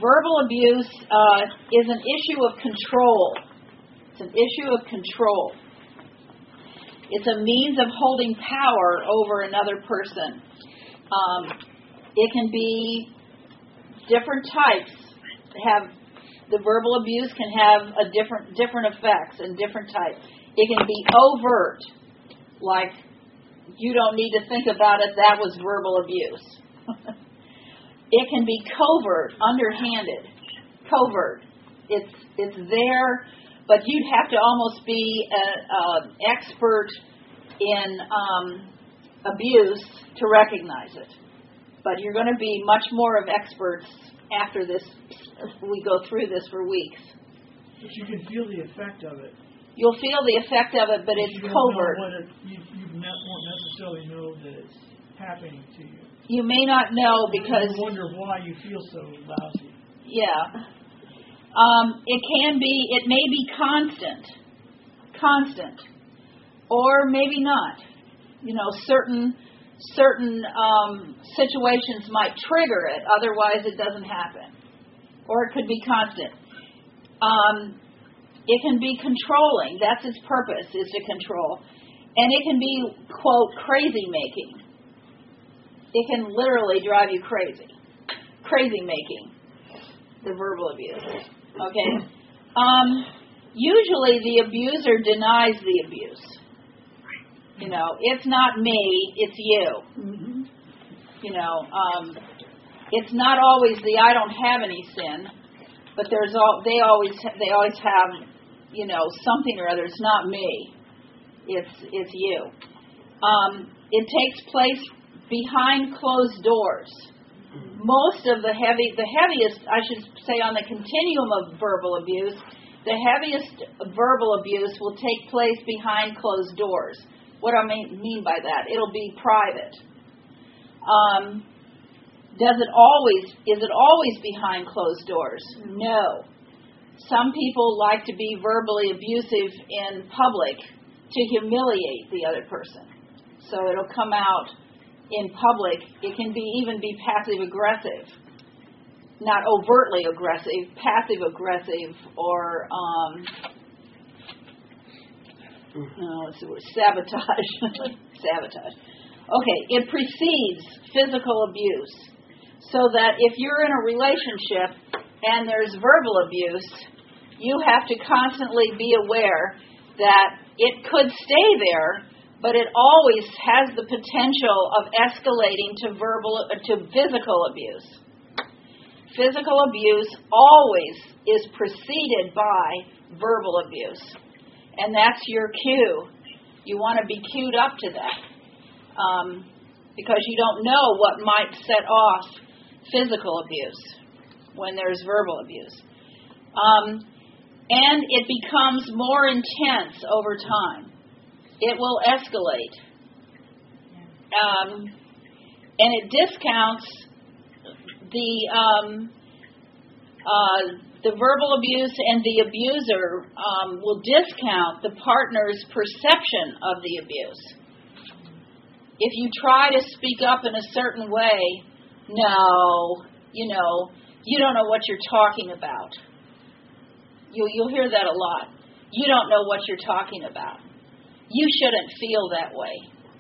Verbal abuse is an issue of control. It's an issue of control. It's a means of holding power over another person. It can be different types. The verbal abuse can have a different effects and different types. It can be overt, like you don't need to think about it, that was verbal abuse. It can be covert, underhanded, covert. It's there, but you'd have to almost be an expert in abuse to recognize it. But you're going to be much more of experts after this. We go through this for weeks. But you can feel the effect of it. You'll feel the effect of it, but it's covert. You won't necessarily know that it's happening to you. You may not know because... You wonder why you feel so lousy. Yeah. It may be constant, or maybe not. Certain situations might trigger it, otherwise it doesn't happen. Or it could be constant. It can be controlling. That's its purpose, is to control. And it can be, quote, crazy making. It can literally drive you crazy. Crazy making, the verbal abuse. Okay? Usually the abuser denies the abuse. It's not me, it's you. Mm-hmm. It's not always the I don't have any sin, but they always have, something or other. It's not me. It's you. It takes place behind closed doors. Most of the heaviest, I should say, on the continuum of verbal abuse, the heaviest verbal abuse will take place behind closed doors. What I mean by that, it'll be private. Is it always behind closed doors? No. Some people like to be verbally abusive in public to humiliate the other person. So it'll come out in public. It can even be passive-aggressive. Not overtly aggressive, passive-aggressive, or sabotage. Sabotage. Okay, it precedes physical abuse. So that if you're in a relationship and there's verbal abuse, you have to constantly be aware that it could stay there, but it always has the potential of escalating to physical abuse. Physical abuse always is preceded by verbal abuse. And that's your cue. You want to be cued up to that. Because you don't know what might set off physical abuse when there's verbal abuse. And it becomes more intense over time. It will escalate. And it discounts the verbal abuse, and the abuser will discount the partner's perception of the abuse. If you try to speak up in a certain way, no, you don't know what you're talking about. You'll hear that a lot. You don't know what you're talking about. You shouldn't feel that way.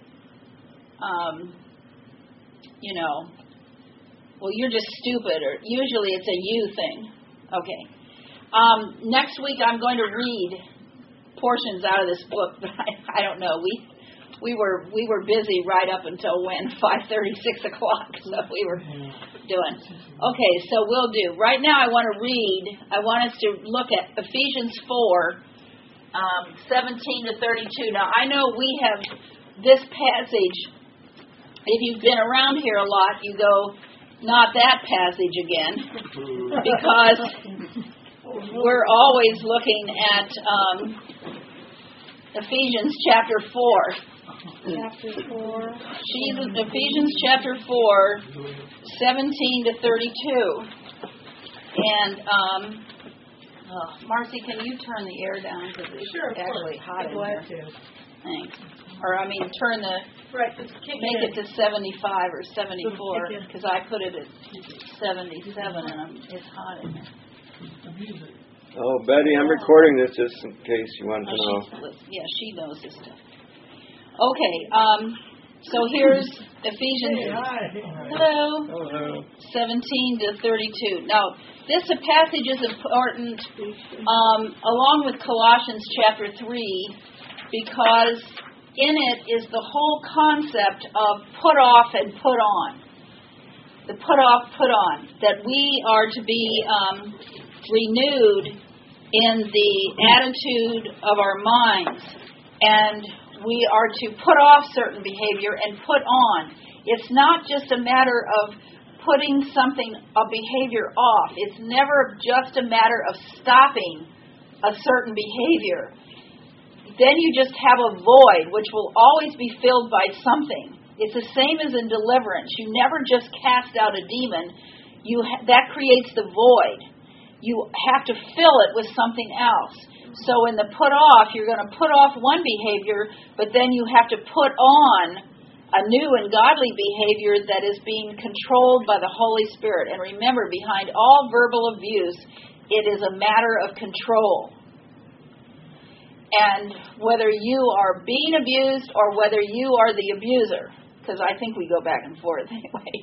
Well, you're just stupid, or usually it's a you thing. Okay. Next week I'm going to read portions out of this book, but I don't know. We were busy right up until when? 5:30, 6 o'clock. So we were doing. Okay, so we'll do. Right now I want us to look at Ephesians 4, 17 to 32. Now I know we have this passage. If you've been around here a lot, you go, not that passage again, because we're always looking at Ephesians chapter 4. Chapter 4. Ephesians chapter 4, 17 to 32. And, Marcy, can you turn the air down? Because it's actually hot in here. Thanks. Or, turn the, Right, just kick make in. it to 75 or 74, Kick in. because I put it at 77 and it's hot in there. Abuse it. Oh, Betty, I'm recording this just in case you want to know. Yeah, she knows this stuff. Okay, so here's Ephesians. Hey, hi. Hello. Hello. 17 to 32. Now, this passage is important along with Colossians chapter 3 because in it is the whole concept of put off and put on. The put off, put on. That we are to be renewed in the attitude of our minds. And we are to put off certain behavior and put on. It's not just a matter of putting a behavior off. It's never just a matter of stopping a certain behavior. Then you just have a void, which will always be filled by something. It's the same as in deliverance. You never just cast out a demon. That creates the void. You have to fill it with something else. So in the put off, you're going to put off one behavior, but then you have to put on a new and godly behavior that is being controlled by the Holy Spirit. And remember, behind all verbal abuse, it is a matter of control. And whether you are being abused or whether you are the abuser, because I think we go back and forth anyway,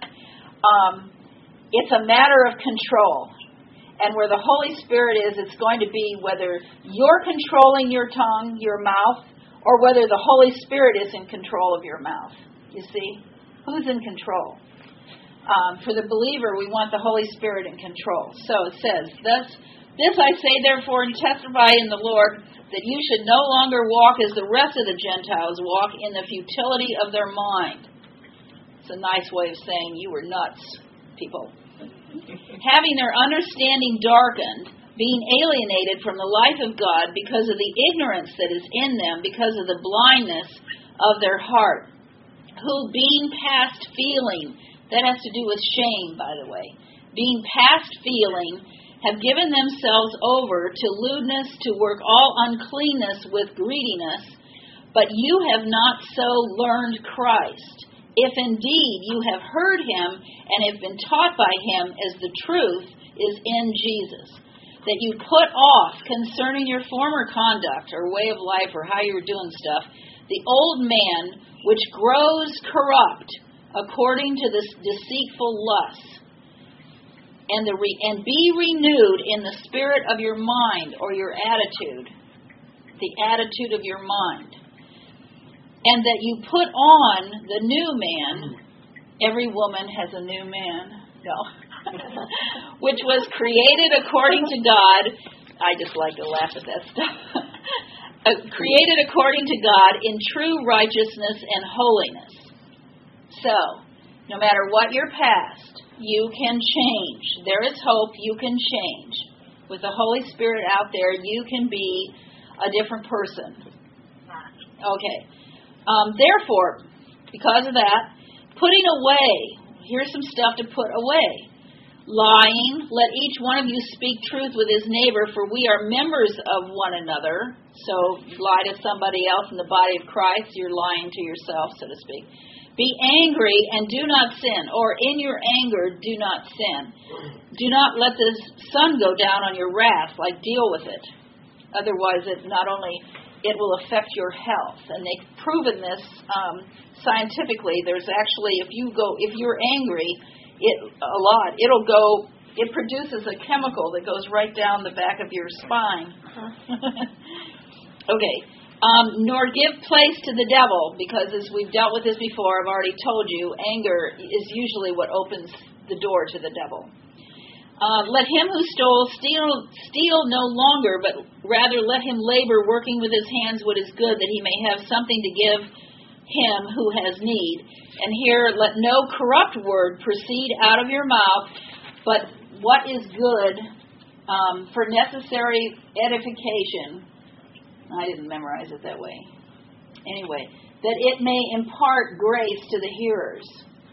it's a matter of control. And where the Holy Spirit is, it's going to be whether you're controlling your tongue, your mouth, or whether the Holy Spirit is in control of your mouth. You see? Who's in control? For the believer, we want the Holy Spirit in control. So it says, This I say therefore and testify in the Lord, that you should no longer walk as the rest of the Gentiles walk in the futility of their mind. It's a nice way of saying you were nuts, people. Having their understanding darkened, being alienated from the life of God because of the ignorance that is in them, because of the blindness of their heart, who being past feeling, that has to do with shame, by the way, being past feeling, have given themselves over to lewdness, to work all uncleanness with greediness, but you have not so learned Christ. If indeed you have heard him and have been taught by him as the truth is in Jesus, that you put off concerning your former conduct or way of life or how you were doing stuff, the old man which grows corrupt according to this deceitful lust, and be renewed in the spirit of your mind or your attitude, the attitude of your mind. And that you put on the new man. Every woman has a new man. No. Which was created according to God. I just like to laugh at that stuff. Created according to God in true righteousness and holiness. So, no matter what your past, you can change. There is hope. You can change. With the Holy Spirit out there, you can be a different person. Okay. Therefore, because of that, putting away, here's some stuff to put away. Lying, let each one of you speak truth with his neighbor, for we are members of one another. So, lie to somebody else in the body of Christ, you're lying to yourself, so to speak. Be angry and do not sin, or in your anger do not sin. Do not let the sun go down on your wrath, deal with it. Otherwise, it will affect your health. And they've proven this scientifically. There's actually, if you're angry, it produces a chemical that goes right down the back of your spine. Okay. Nor give place to the devil, because as we've dealt with this before, I've already told you, anger is usually what opens the door to the devil. Let him who stole steal no longer, but rather let him labor, working with his hands what is good, that he may have something to give him who has need. And here, let no corrupt word proceed out of your mouth, but what is good for necessary edification. I didn't memorize it that way. Anyway, that it may impart grace to the hearers.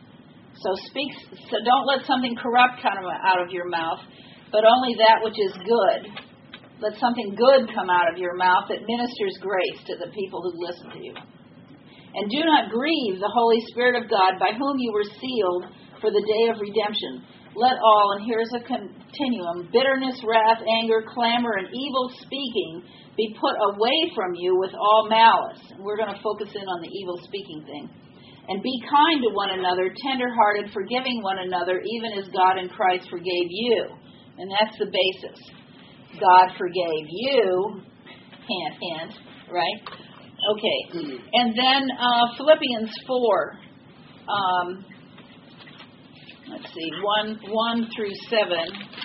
So don't let something corrupt come out of your mouth, but only that which is good. Let something good come out of your mouth that ministers grace to the people who listen to you. And do not grieve the Holy Spirit of God, by whom you were sealed for the day of redemption. Let all, and here's a continuum, bitterness, wrath, anger, clamor, and evil speaking be put away from you with all malice. And we're going to focus in on the evil speaking thing. And be kind to one another, tender-hearted, forgiving one another, even as God in Christ forgave you. And that's the basis. God forgave you, hint, hint, right? Okay. And then Philippians 4. Let's see, 1 through 7.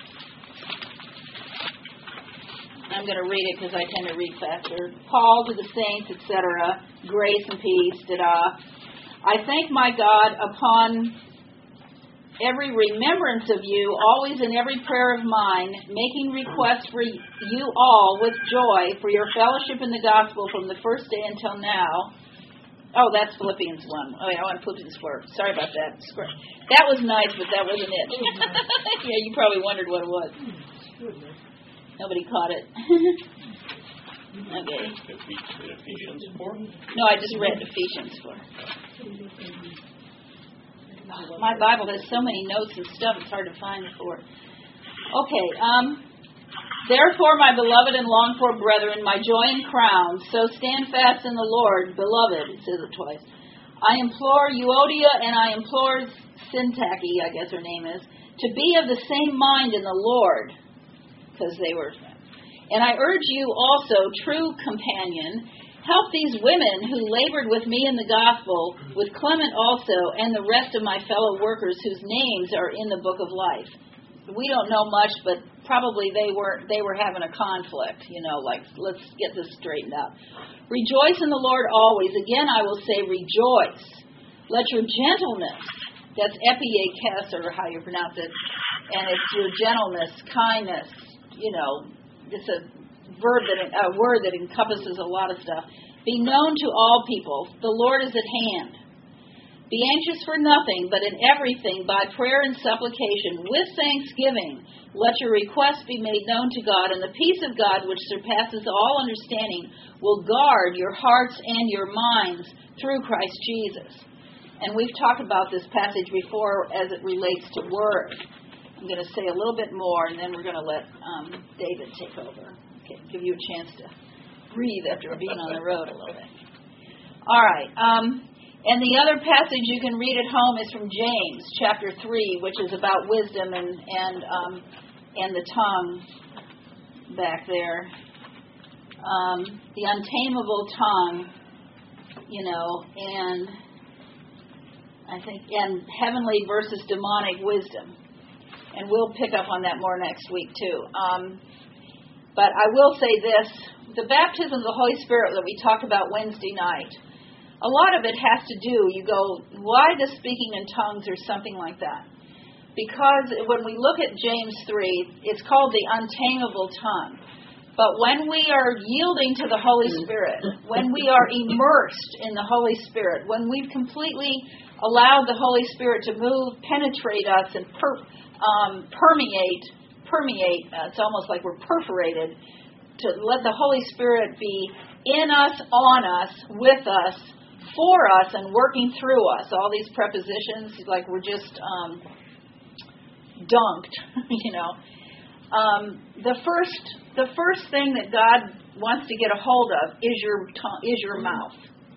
I'm going to read it because I tend to read faster. Paul to the saints, etc., grace and peace, I thank my God upon every remembrance of you, always in every prayer of mine, making request for you all with joy for your fellowship in the gospel from the first day until now. Oh, that's Philippians 1. Oh, yeah, I want Philippians 4. Sorry about that. That was nice, but that wasn't it. Yeah, you probably wondered what it was. Nobody caught it. Okay. Ephesians 4? No, I just read Ephesians 4. My Bible has so many notes and stuff, it's hard to find the 4. Okay, therefore, my beloved and longed-for brethren, my joy and crown, so stand fast in the Lord, beloved, it says it twice. I implore Euodia and I implore Syntyche, I guess her name is, to be of the same mind in the Lord, because they were. And I urge you also, true companion, help these women who labored with me in the gospel, with Clement also, and the rest of my fellow workers whose names are in the book of life. We don't know much, but probably they were having a conflict, like, let's get this straightened out. Rejoice in the Lord always. Again, I will say rejoice. Let your gentleness, that's epiekes, or how you pronounce it, and it's your gentleness, kindness, it's a word that encompasses a lot of stuff. Be known to all people. The Lord is at hand. Be anxious for nothing, but in everything, by prayer and supplication, with thanksgiving, let your requests be made known to God, and the peace of God, which surpasses all understanding, will guard your hearts and your minds through Christ Jesus. And we've talked about this passage before as it relates to word. I'm going to say a little bit more, and then we're going to let David take over. Okay, give you a chance to breathe after being on the road a little bit. All right. And the other passage you can read at home is from James, chapter 3, which is about wisdom and the tongue back there. The untamable tongue, and I think, and heavenly versus demonic wisdom. And we'll pick up on that more next week, too. But I will say this, the baptism of the Holy Spirit that we talked about Wednesday night, a lot of it has to do, you go, why the speaking in tongues or something like that? Because when we look at James 3, it's called the untamable tongue. But when we are yielding to the Holy Spirit, when we are immersed in the Holy Spirit, when we've completely allowed the Holy Spirit to move, penetrate us, and permeate, it's almost like we're perforated, to let the Holy Spirit be in us, on us, with us, for us, and working through us. All these prepositions, like we're just dunked, The first thing that God wants to get a hold of is your mouth.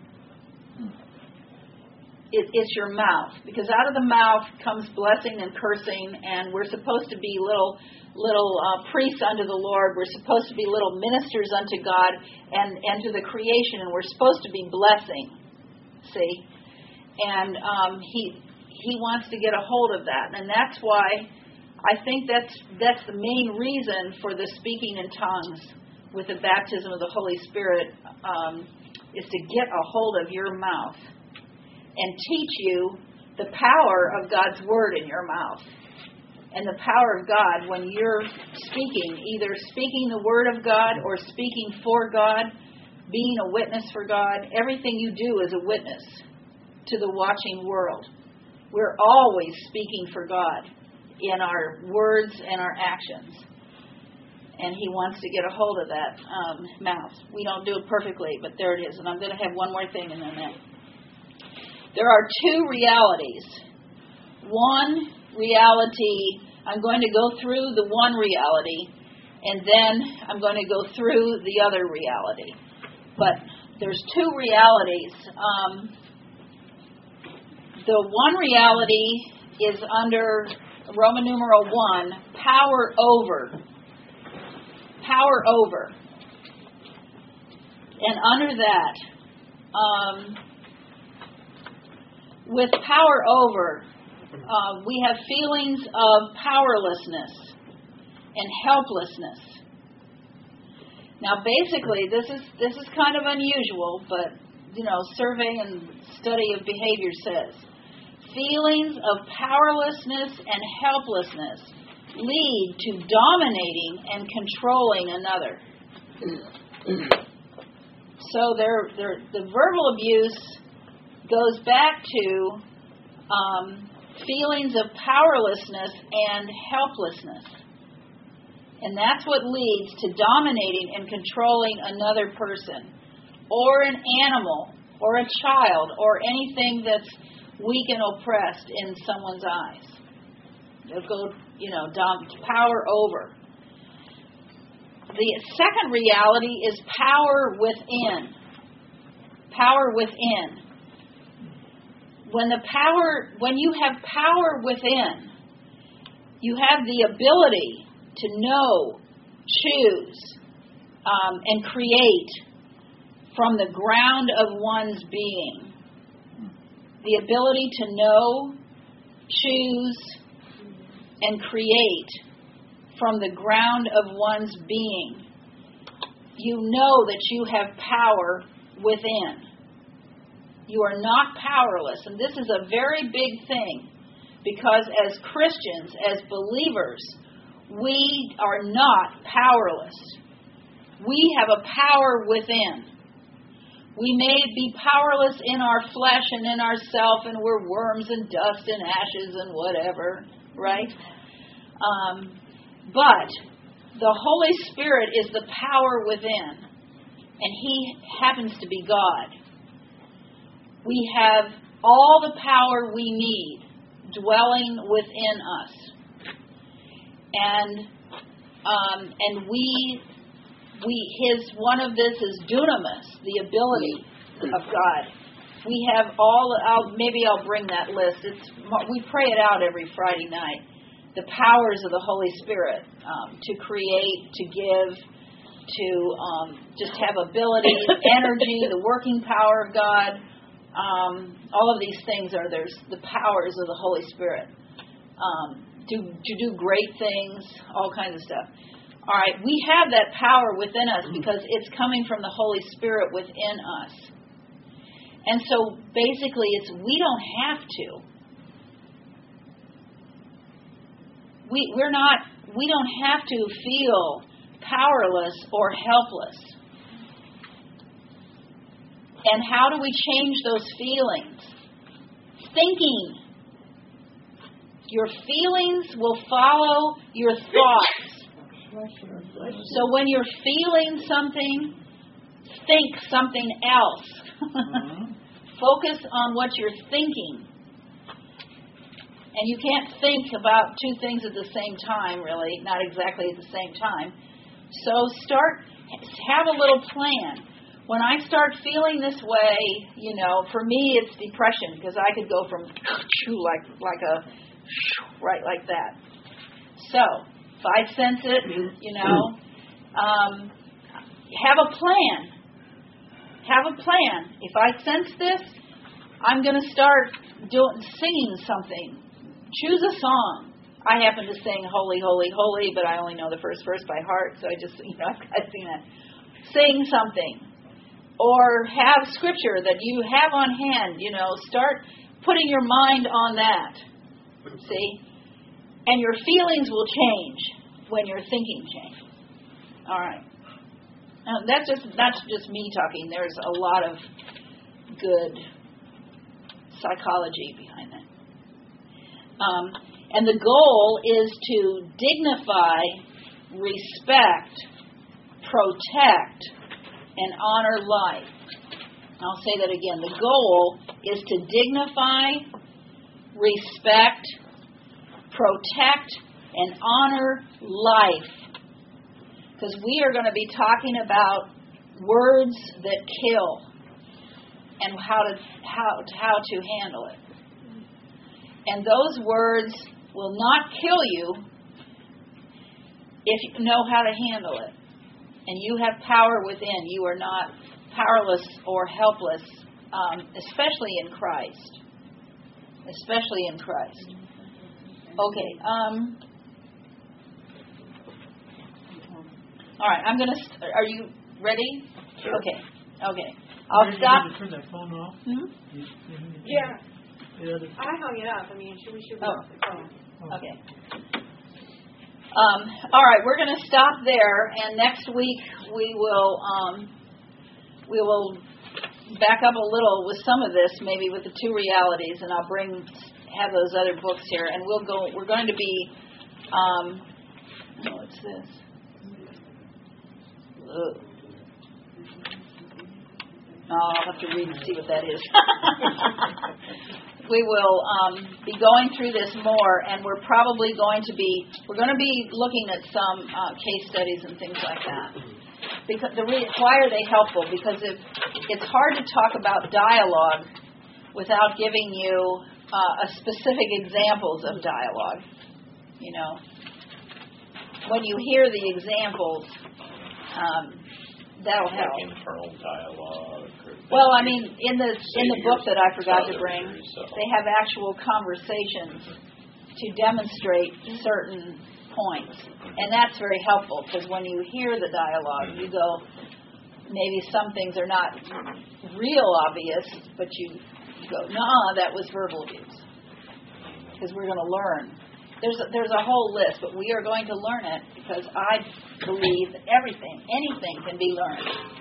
It's your mouth, because out of the mouth comes blessing and cursing, and we're supposed to be little priests unto the Lord. We're supposed to be little ministers unto God and to the creation, and we're supposed to be blessing. See, and he wants to get a hold of that, and that's why I think that's the main reason for the speaking in tongues with the baptism of the Holy Spirit, is to get a hold of your mouth and teach you the power of God's word in your mouth. And the power of God when you're speaking, either speaking the word of God or speaking for God, being a witness for God. Everything you do is a witness to the watching world. We're always speaking for God in our words and our actions. and he wants to get a hold of that mouth. We don't do it perfectly, but there it is. And I'm going to have one more thing and then that. There are two realities. One reality, I'm going to go through the one reality, and then I'm going to go through the other reality. But there's two realities. The one reality is under Roman numeral 1, power over. Power over. And under that, with power over, we have feelings of powerlessness and helplessness. Now, basically, this is kind of unusual, but survey and study of behavior says feelings of powerlessness and helplessness lead to dominating and controlling another. So the verbal abuse goes back to feelings of powerlessness and helplessness. And that's what leads to dominating and controlling another person, or an animal, or a child, or anything that's weak and oppressed in someone's eyes. They'll go, power over. The second reality is power within. Power within. When you have power within, you have the ability to know, choose, and create from the ground of one's being. The ability to know, choose, and create from the ground of one's being. You know that you have power within. You are not powerless. And this is a very big thing, because as Christians, as believers, we are not powerless. We have a power within. We may be powerless in our flesh and in ourself, and we're worms and dust and ashes and whatever, right? But the Holy Spirit is the power within, and He happens to be God. We have all the power we need dwelling within us, and one of this is dunamis, the ability of God. We have I'll bring that list. We pray it out every Friday night. The powers of the Holy Spirit to create, to give, to just have ability, energy, the working power of God. All of these things there's the powers of the Holy Spirit to do great things, all kinds of stuff. All right, we have that power within us because it's coming from the Holy Spirit within us. And so basically we don't have to. We don't have to feel powerless or helpless. And how do we change those feelings? Thinking. Your feelings will follow your thoughts. So when you're feeling something, think something else. Focus on what you're thinking. And you can't think about two things at the same time, really, not exactly at the same time. So have a little plan. When I start feeling this way, for me it's depression, because I could go from right like that. So if I sense it, have a plan. Have a plan. If I sense this, I'm going to start singing something. Choose a song. I happen to sing Holy, Holy, Holy, but I only know the first verse by heart, so I just, I've seen that. Sing something. Or have scripture that you have on hand, start putting your mind on that. See? And your feelings will change when your thinking changes. All right. Now, that's just me talking. There's a lot of good psychology behind that. And the goal is to dignify respect, protect, and honor life. I'll say that again. The goal is to dignify, respect, protect, and honor life. Because we are going to be talking about words that kill and how to handle it. And those words will not kill you if you know how to handle it. And you have power within. You are not powerless or helpless, especially in Christ. Especially in Christ. Okay. All right. I'm gonna. Are you ready? Sure. Okay. I'll Did you stop. need to turn that phone off? Yeah. The other. I hung it up. I mean, we should be Oh. off the phone. Okay. All right, we're going to stop there, and next week we will back up a little with some of this, maybe with the two realities, and I'll have those other books here, and we're going to be, what's this? Ugh. Oh, I'll have to read and see what that is. We will be going through this more, and we're going to be looking at some case studies and things like that. Because why are they helpful? Because it's hard to talk about dialogue without giving you specific examples of dialogue. You know, when you hear the examples, that'll help. Like internal dialogue. Well, I mean, in the book that I forgot to bring, they have actual conversations to demonstrate certain points, and that's very helpful because when you hear the dialogue, you go, maybe some things are not real obvious, but you go, nah, that was verbal abuse, because we're going to learn. There's a whole list, but we are going to learn it because I believe that anything can be learned.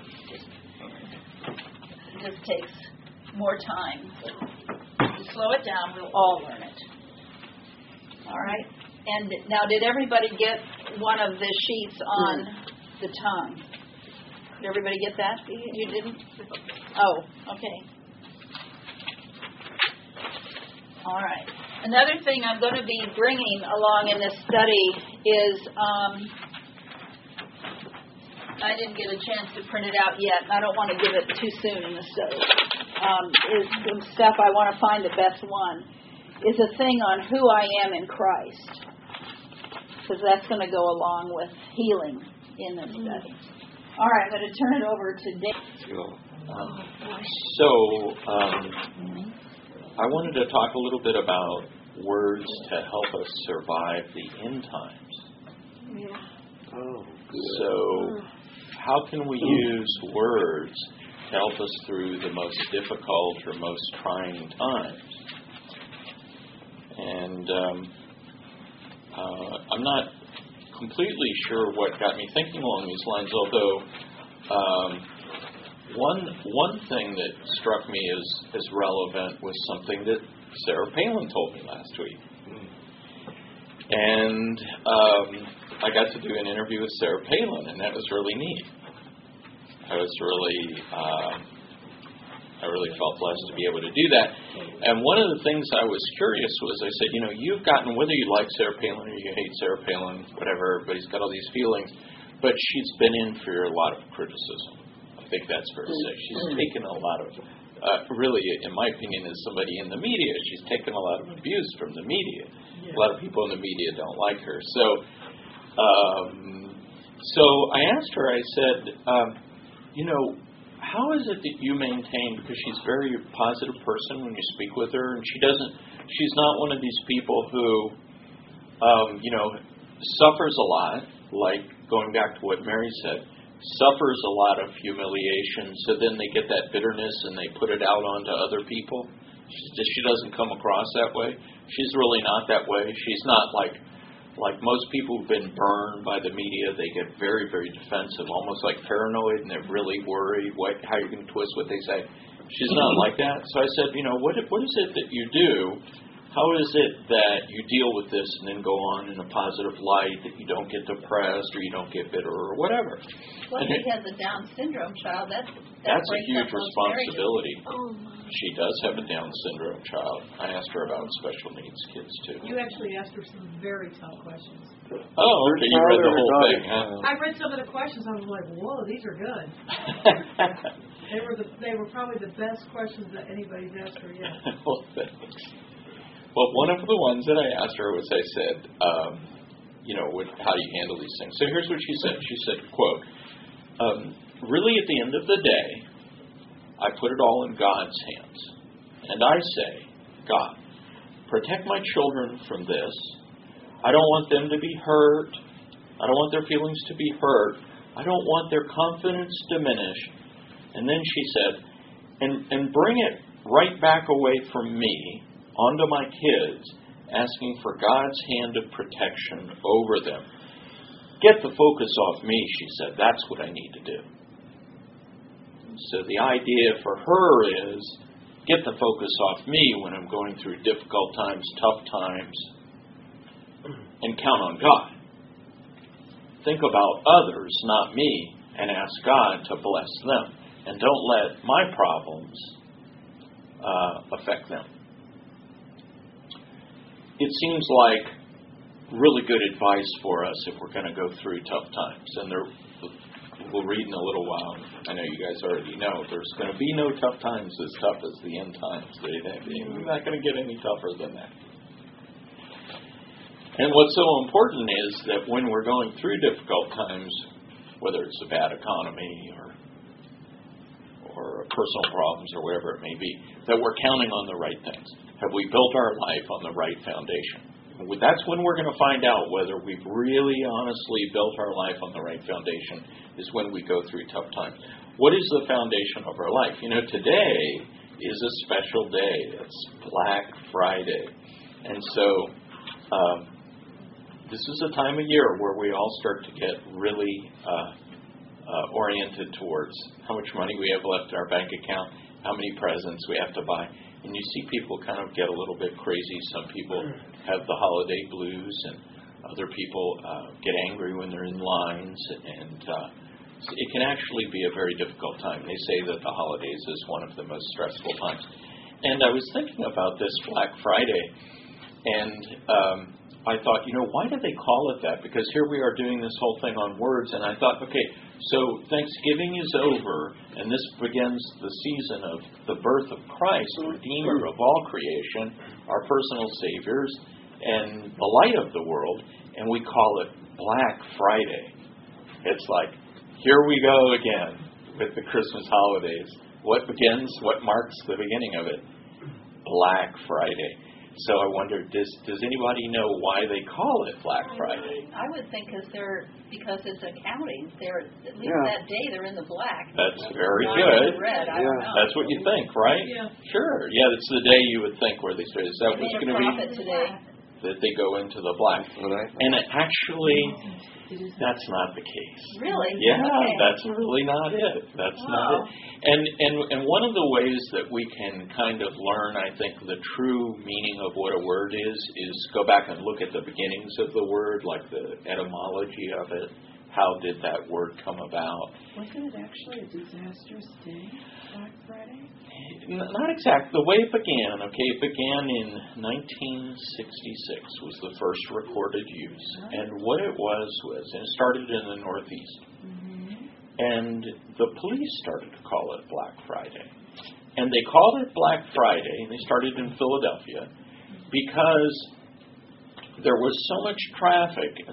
It just takes more time. If you slow it down, we'll all learn it. All right? And now, did everybody get one of the sheets on the tongue? Did everybody get that? You didn't? Oh, okay. All right. Another thing I'm going to be bringing along in this study is, I didn't get a chance to print it out yet, and I don't want to give it too soon in the study. Is some stuff I want to find the best one. Is a thing on who I am in Christ, because that's going to go along with healing in this study. All right, I'm going to turn it over to Dave. I wanted to talk a little bit about words to help us survive the end times. Yeah. Oh, So, how can we use words to help us through the most difficult or most trying times? And I'm not completely sure what got me thinking along these lines, although one thing that struck me as relevant was something that Sarah Palin told me last week. And I got to do an interview with Sarah Palin, and that was really neat. I really felt blessed to be able to do that. And one of the things I was curious was, I said, you've gotten, whether you like Sarah Palin or you hate Sarah Palin, whatever, everybody's got all these feelings, but she's been in for a lot of criticism. I think that's fair to say. She's taken a lot of, really, in my opinion, as somebody in the media, she's taken a lot of abuse from the media. Yeah. A lot of people in the media don't like her. So I asked her, I said, how is it that you maintain, because she's a very positive person when you speak with her, and she's not one of these people who, suffers a lot, like going back to what Mary said, suffers a lot of humiliation, so then they get that bitterness and they put it out onto other people. She doesn't come across that way. She's really not that way. She's not like most people who've been burned by the media. They get very, very defensive, almost like paranoid, and they're really worried how you can twist what they say. She's not like that. So I said, what is it that you do How is it that you deal with this and then go on in a positive light, that you don't get depressed or you don't get bitter or whatever? Well, And she has a Down syndrome child. That's a huge responsibility. Oh, my. She does have a Down syndrome child. I asked her about special needs kids too. You actually asked her some very tough questions. Oh, okay, you read the whole thing, huh? I read some of the questions. I was like, whoa, these are good. They were probably the best questions that anybody's asked her yet. Well, thanks. Well, one of the ones that I asked her was, I said, how do you handle these things? So here's what she said. She said, quote, really at the end of the day, I put it all in God's hands. And I say, God, protect my children from this. I don't want them to be hurt. I don't want their feelings to be hurt. I don't want their confidence diminished. And then she said, and bring it right back away from me onto my kids, asking for God's hand of protection over them. Get the focus off me, she said. That's what I need to do. So the idea for her is, get the focus off me when I'm going through difficult times, tough times, and count on God. Think about others, not me, and ask God to bless them. And don't let my problems affect them. It seems like really good advice for us if we're going to go through tough times. And we'll read in a little while. I know you guys already know there's going to be no tough times as tough as the end times. They're not going to get any tougher than that. And what's so important is that when we're going through difficult times, whether it's a bad economy or personal problems or whatever it may be, that we're counting on the right things. Have we built our life on the right foundation? That's when we're going to find out whether we've really honestly built our life on the right foundation, is when we go through tough times. What is the foundation of our life? Today is a special day. It's Black Friday. And so this is a time of year where we all start to get really oriented towards how much money we have left in our bank account, how many presents we have to buy. And you see people kind of get a little bit crazy. Some people have the holiday blues, and other people get angry when they're in lines. And it can actually be a very difficult time. They say that the holidays is one of the most stressful times. And I was thinking about this Black Friday, and I thought, why do they call it that? Because here we are doing this whole thing on words, and I thought, okay, so Thanksgiving is over, and this begins the season of the birth of Christ, Redeemer of all creation, our personal Saviors, and the light of the world, and we call it Black Friday. It's like, here we go again with the Christmas holidays. What marks the beginning of it? Black Friday. So I wonder, does anybody know why they call it Black Friday? I would think because it's accounting. At least that day they're in the black. That's very not good. in the red. I don't know. That's what you think, right? Yeah. Sure. Yeah, it's the day you would think where they start. Is that what's going to be? Today. That they go into the black. And actually, that's not the case. Really? Yeah, okay. That's really not it. That's not it. And one of the ways that we can kind of learn, I think, the true meaning of what a word is go back and look at the beginnings of the word, like the etymology of it. How did that word come about? Wasn't it actually a disastrous day, Black Friday? Not exactly. The way it began, it began in 1966 was the first recorded use. And what it was, and it started in the Northeast. Mm-hmm. And the police started to call it Black Friday. And they called it Black Friday, and they started in Philadelphia, because there was so much traffic and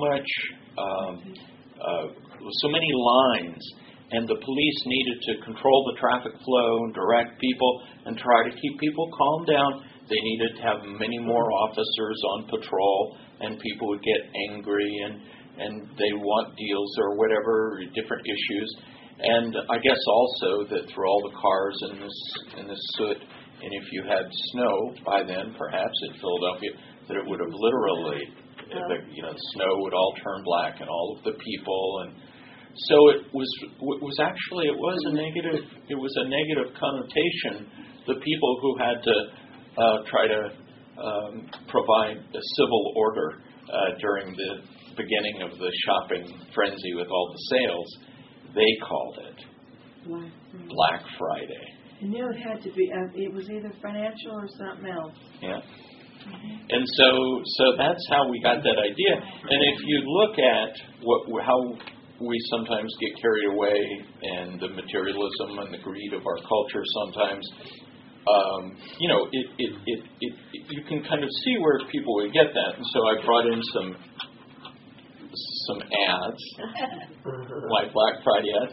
so many lines, and the police needed to control the traffic flow and direct people and try to keep people calmed down. They needed to have many more officers on patrol, and people would get angry and they want deals or whatever, different issues. And I guess also that through all the cars and the soot, and if you had snow by then, perhaps in Philadelphia, that it would have literally, the snow would all turn black, and all of the people, and so it was a negative connotation. The people who had to try to provide a civil order during the beginning of the shopping frenzy with all the sales. They called it Black Friday. I knew it had to be. It was either financial or something else. Yeah. And so that's how we got that idea. And if you look at how we sometimes get carried away and the materialism and the greed of our culture sometimes, you can kind of see where people would get that. And so I brought in some ads, like Black Friday ads.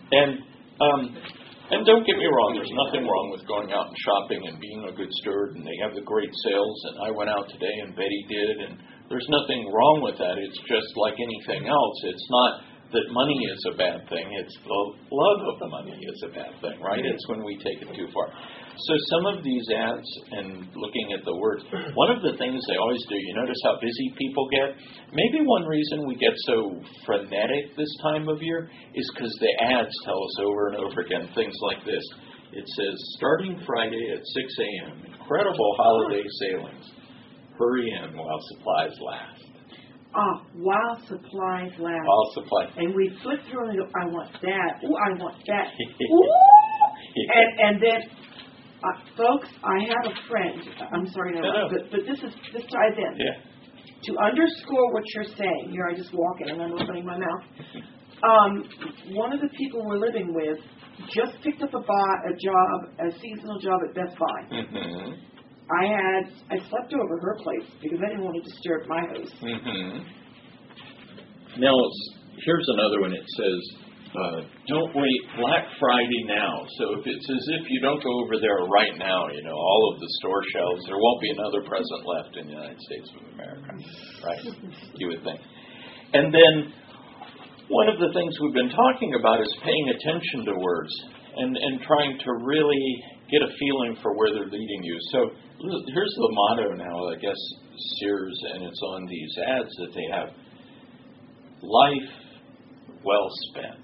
And don't get me wrong, there's nothing wrong with going out and shopping and being a good steward, and they have the great sales, and I went out today and Betty did, and there's nothing wrong with that. It's just like anything else. It's not that money is a bad thing, it's the love of the money is a bad thing, right? It's when we take it too far. So some of these ads, and looking at the words, one of the things they always do, you notice how busy people get? Maybe one reason we get so frenetic this time of year is because the ads tell us over and over again things like this. It says, starting Friday at 6 a.m., incredible holiday sailings. Hurry in while supplies last. While supplies last. While supplies. And we flip through and go, I want that. Ooh, I want that. Ooh! And then... folks, I have a friend. I'm sorry to interrupt, but this ties in. Yeah. To underscore what you're saying, here I just walk in and I'm opening my mouth. One of the people we're living with just picked up a seasonal job at Best Buy. Mm-hmm. I slept over her place because I didn't want to disturb my host. Mm-hmm. Now, here's another one. It says, don't wait, Black Friday now. So if it's as if you don't go over there right now, all of the store shelves, there won't be another present left in the United States of America, right? You would think. And then one of the things we've been talking about is paying attention to words and trying to really get a feeling for where they're leading you. So here's the motto now, I guess, Sears, and it's on these ads that they have. Life well spent.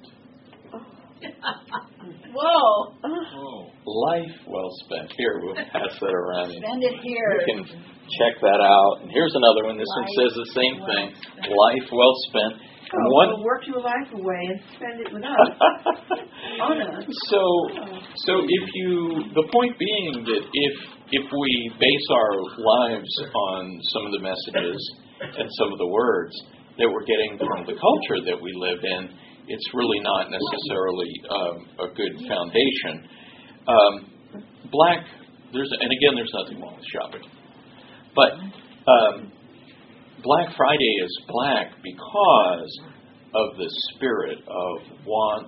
Whoa. Life well spent. Here, we'll pass that around. Spend it here. You can check that out. And here's another one. This one says the same thing. Life well spent. We'll work your life away and spend it with us. On us. So the point being that if we base our lives on some of the messages and some of the words that we're getting from the culture that we live in, it's really not necessarily a good foundation. There's nothing wrong with shopping. But Black Friday is black because of the spirit of want,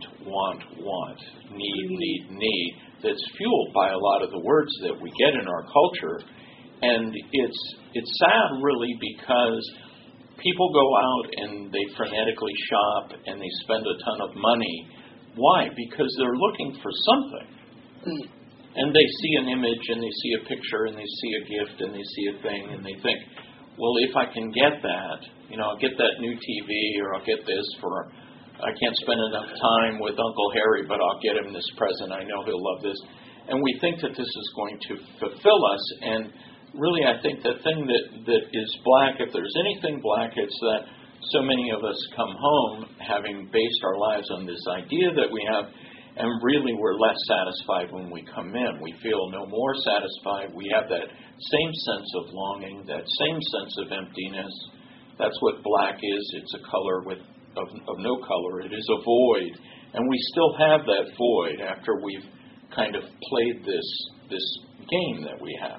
need, that's fueled by a lot of the words that we get in our culture. And it's sad really because people go out and they frenetically shop and they spend a ton of money. Why? Because they're looking for something. And they see an image and they see a picture and they see a gift and they see a thing and they think, well, if I can get that, I'll get that new TV or I'll get this I can't spend enough time with Uncle Harry, but I'll get him this present. I know he'll love this. And we think that this is going to fulfill us. And really, I think the thing that is black, if there's anything black, it's that so many of us come home having based our lives on this idea that we have, and really we're less satisfied when we come in. We feel no more satisfied. We have that same sense of longing, that same sense of emptiness. That's what black is. It's a color of no color. It is a void. And we still have that void after we've kind of played this game that we have.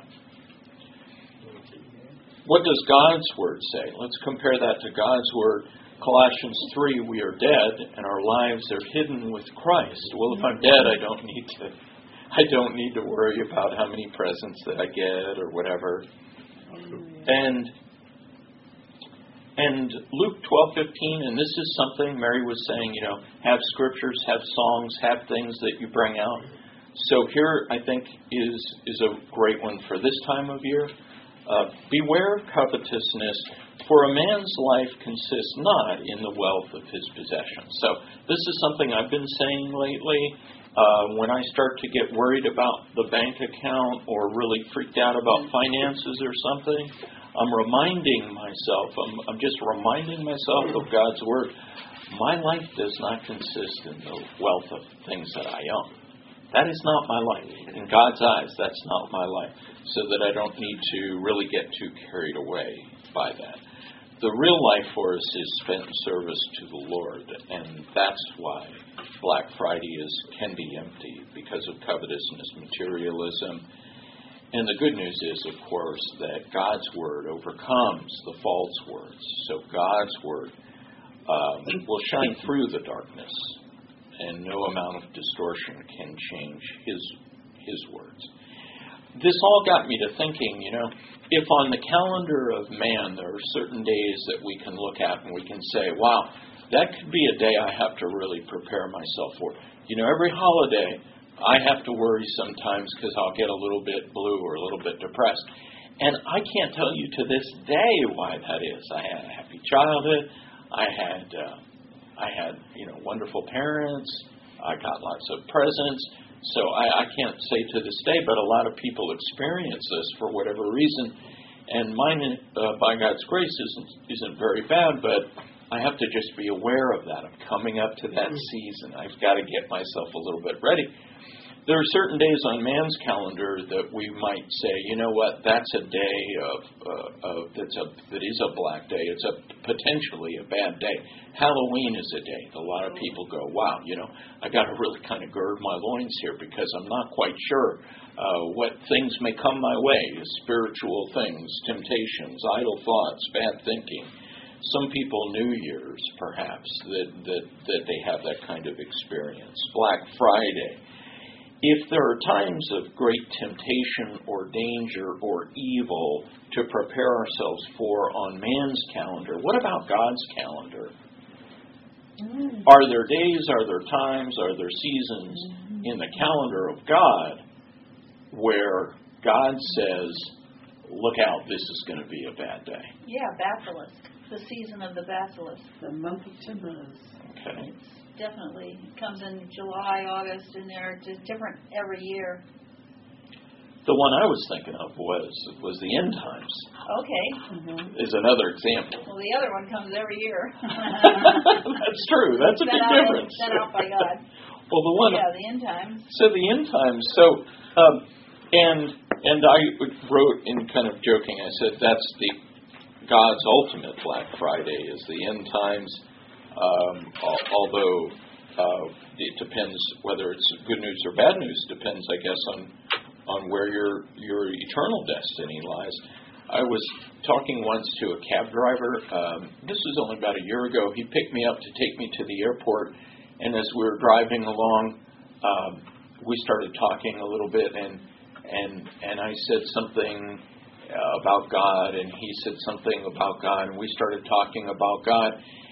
What does God's Word say? Let's compare that to God's Word. Colossians 3, we are dead, and our lives are hidden with Christ. Well, if I'm dead, I don't need to worry about how many presents that I get or whatever. And Luke 12:15, and this is something Mary was saying, have scriptures, have songs, have things that you bring out. So here, I think, is a great one for this time of year. Beware of covetousness, for a man's life consists not in the wealth of his possessions. So this is something I've been saying lately. when I start to get worried about the bank account or really freaked out about finances or something, I'm reminding myself, I'm just reminding myself of God's Word. My life does not consist in the wealth of things that I own. That is not my life. In God's eyes, that's not my life. So that I don't need to really get too carried away by that. The real life for us is spent in service to the Lord, and that's why Black Friday can be empty, because of covetousness, materialism. And the good news is, of course, that God's Word overcomes the false words. So God's Word will shine through the darkness, and no amount of distortion can change His words. This all got me to thinking, if on the calendar of man there are certain days that we can look at and we can say, wow, that could be a day I have to really prepare myself for. Every holiday I have to worry sometimes because I'll get a little bit blue or a little bit depressed. And I can't tell you to this day why that is. I had a happy childhood. I had wonderful parents. I got lots of presents. So I can't say to this day, but a lot of people experience this for whatever reason. And mine, by God's grace, isn't very bad, but I have to just be aware of that. I'm coming up to that season. I've got to get myself a little bit ready. There are certain days on man's calendar that we might say, you know what, that's a day that is a black day. It's potentially a bad day. Halloween is a day that a lot of people go, wow, I got to really kind of gird my loins here because I'm not quite sure what things may come my way, spiritual things, temptations, idle thoughts, bad thinking. Some people, New Year's, perhaps, that they have that kind of experience. Black Friday. If there are times of great temptation or danger or evil to prepare ourselves for on man's calendar, what about God's calendar? Are there days, are there times, are there seasons in the calendar of God where God says, look out, this is going to be a bad day? Yeah, basilisk. The season of the basilisk. The month of Tammuz. Okay. Definitely. It comes in July, August, and they're just different every year. The one I was thinking of was the end times. Okay. Is another example. Well, the other one comes every year. That's true. That's a big difference. Sent out by God. Well, the one. Yeah, the end times. So the end times. So, and I wrote in kind of joking. I said that's God's ultimate Black Friday is the end times. Although it depends whether it's good news or bad news. Depends, I guess, on where your eternal destiny lies. I was talking once to a cab driver. This was only about a year ago. He picked me up to take me to the airport, and as we were driving along, we started talking a little bit, and I said something about God, and he said something about God, and we started talking about God,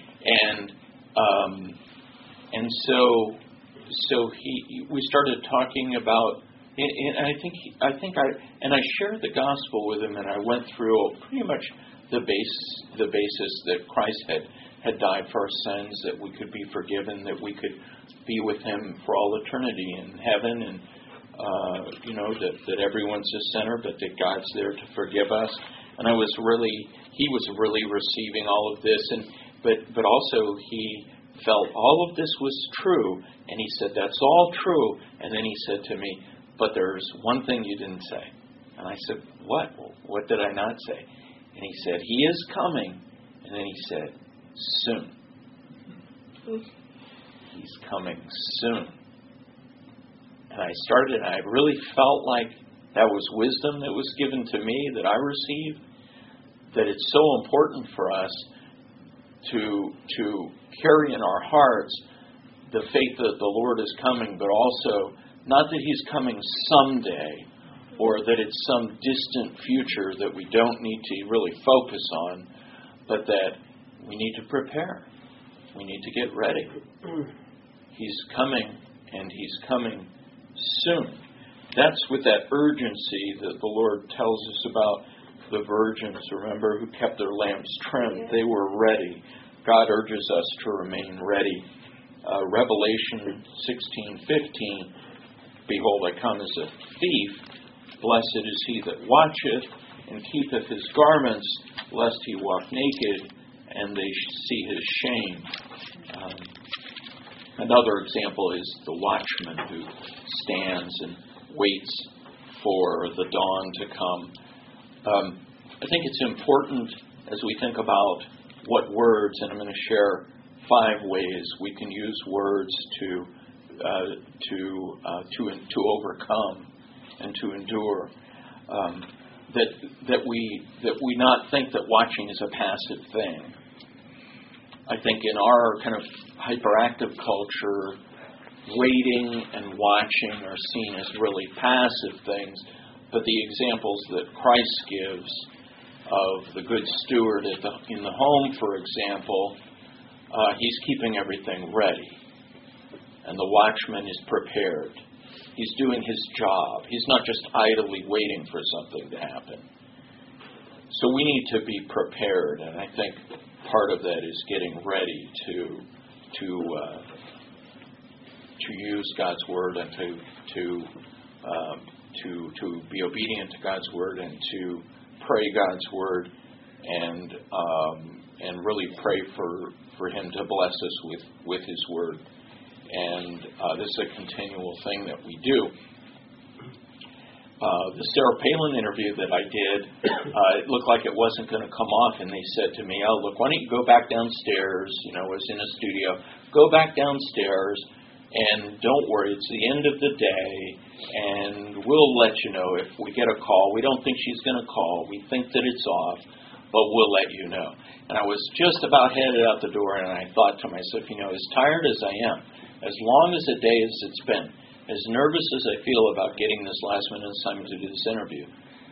and so we started talking about. And I shared the gospel with him, and I went through pretty much the basis that Christ had died for our sins, that we could be forgiven, that we could be with Him for all eternity in heaven, and that everyone's a sinner, but that God's there to forgive us. And he was really receiving all of this, but also he felt all of this was true, and he said, "That's all true." And then he said to me, "But there's one thing you didn't say." And I said, "What? What did I not say?" And he said, "He is coming." And then he said, "Soon." He's coming soon. And I really felt like that was wisdom that was given to me, that I received, that it's so important for us to carry in our hearts the faith that the Lord is coming, but also not that He's coming someday, or that it's some distant future that we don't need to really focus on, but that we need to prepare. We need to get ready. He's coming, and He's coming soon. That's with that urgency that the Lord tells us about the virgins, remember, who kept their lamps trimmed. They were ready. God urges us to remain ready. Revelation 16:15, behold, I come as a thief. Blessed is he that watcheth and keepeth his garments, lest he walk naked, and they see his shame. Another example is the watchman who stands and waits for the dawn to come. I think it's important as we think about what words, and I'm going to share 5 ways we can use words to overcome and to endure. That we not think that watching is a passive thing. I think in our kind of hyperactive culture, waiting and watching are seen as really passive things. But the examples that Christ gives of the good steward in the home, for example, he's keeping everything ready. And the watchman is prepared. He's doing his job. He's not just idly waiting for something to happen. So we need to be prepared, and I think part of that is getting ready to use God's word and to be obedient to God's word and to pray God's word and really pray for Him to bless us with His word. And this is a continual thing that we do. The Sarah Palin interview that I did, it looked like it wasn't going to come off, and they said to me, oh, look, why don't you go back downstairs? I was in a studio. Go back downstairs, and don't worry, it's the end of the day, and we'll let you know if we get a call. We don't think she's going to call. We think that it's off, but we'll let you know. And I was just about headed out the door, and I thought to myself, as tired as I am, as long as a day as it's been, as nervous as I feel about getting this last-minute assignment to do this interview,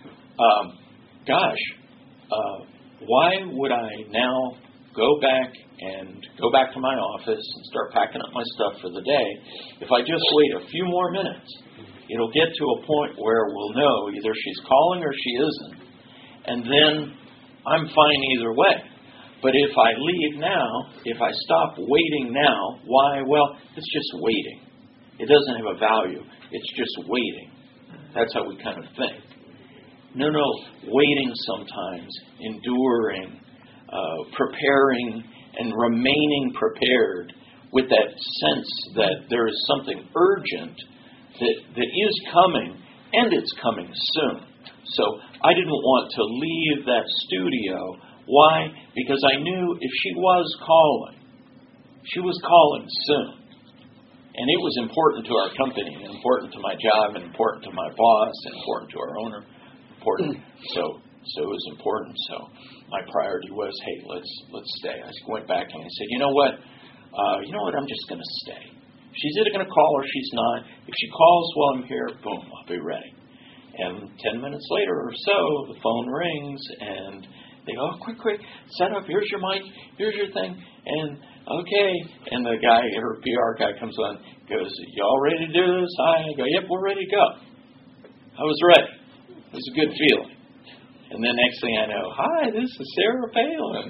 why would I now go back to my office and start packing up my stuff for the day? If I just wait a few more minutes, it'll get to a point where we'll know either she's calling or she isn't, and then I'm fine either way. But if I leave now, if I stop waiting now, why? Well, it's just waiting. It doesn't have a value. It's just waiting. That's how we kind of think. No, waiting sometimes, enduring, preparing, and remaining prepared with that sense that there is something urgent that is coming, and it's coming soon. So I didn't want to leave that studio. Why? Because I knew if she was calling soon. And it was important to our company, and important to my job, and important to my boss, and important to our owner. So it was important. So my priority was, hey, let's stay. I went back and I said, you know what, I'm just going to stay. She's either going to call or she's not. If she calls while I'm here, boom, I'll be ready. And 10 minutes later or so, the phone rings, and they go, oh, quick, set up, here's your mic, here's your thing, and okay. And the guy, her PR guy comes on, goes, y'all ready to do this? I go, yep, we're ready to go. I was ready. It was a good feeling. And then next thing I know, hi, this is Sarah Palin.